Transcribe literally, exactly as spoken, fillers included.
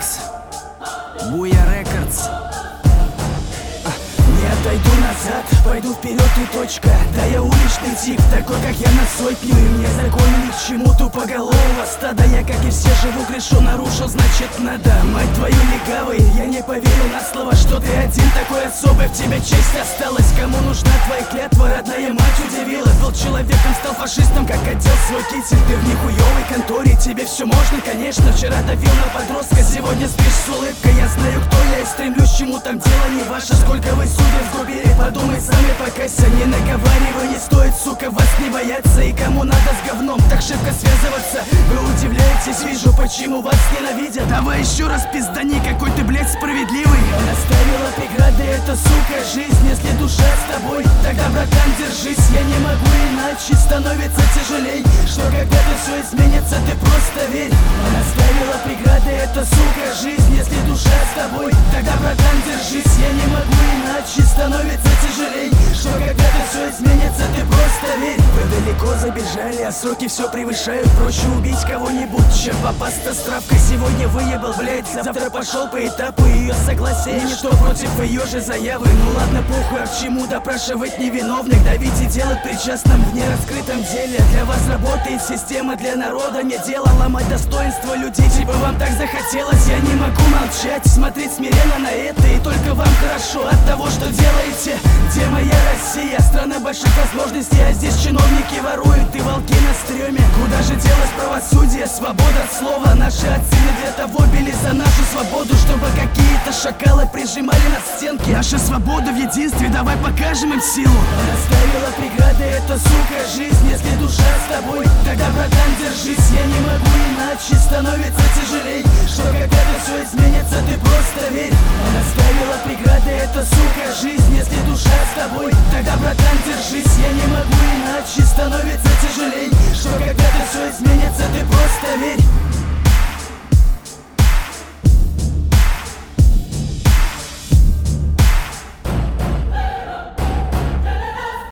Макс, Буя Рекордс. Не отойду назад, пойду вперед и точка. Да я уличный тип, такой как я на сотню. И мне законы ни к чему, тупоголового стада. Я, как и все, живу, грешу, нарушил, значит надо. Мать твою легавый, я не поверю на слово, что ты один такой особый. В тебе честь осталась, кому нужна твоя клятва? Родная мать удивила, был человеком, стал фашистом, как одел свой китель. Ты в нихуевой конторе, тебе все можно, конечно. Вчера давил на подростка, сегодня спишь с улыбкой. Я знаю, кто я и стремлюсь, чему там дело не ваше. Сколько вы судьи сгубили, подумай сами, покайся. Не наговаривай, не стоит, сука, вас не бояться. И кому надо с говном так шибко связываться? Вы удивляетесь, вижу, почему вас ненавидят. Давай еще раз пиздани, какой ты, блядь, справедливый. Она ставила преграды, это, сука, жизнь. Если душа с тобой, тогда, братан, держись. Я не могу иначе, становится тяжелей. Что когда-то все изменится, ты просто верь. Она ставила преграды, это, сука, жизнь. Если душа с тобой, тогда, братан, держись. Я не могу иначе, становится тяжелей. Что когда-то все изменится, ты просто верь. Вы далеко забежали, а сроки все превышают. Проще убить кого-нибудь, чем попасться с травкой. Сегодня выебал, блять, завтра пошел по этапу ее согласия. Ничто против ее же заявы. Ну ладно, похуй, а к чему допрашивать невиновных? Давить и делать причастным в нераскрытом деле. Для вас работает система, для народа не дело. Ломать достоинство людей, типа вам так захотелось. Я не могу молчать, смотреть смиренно на это. И только вам хорошо от того, что делаете. Где моя Россия? Страна больших возможностей, а здесь чиновники воруют и волки на стреме. Куда же делось правосудие, свобода слова? Наши отцы не для того били за нашу свободу, чтобы какие-то шакалы прижимали на стенки. Наша свобода в единстве, давай покажем им силу. Она ставила преграды, это, сука, жизнь. Если душа с тобой, тогда, братан, держись. Я не могу иначе, становится тяжелей. Что когда-то все изменится, ты просто верь. Она ставила преграды, это, сука, жизнь. Если душа с тобой, тогда, братан, держись.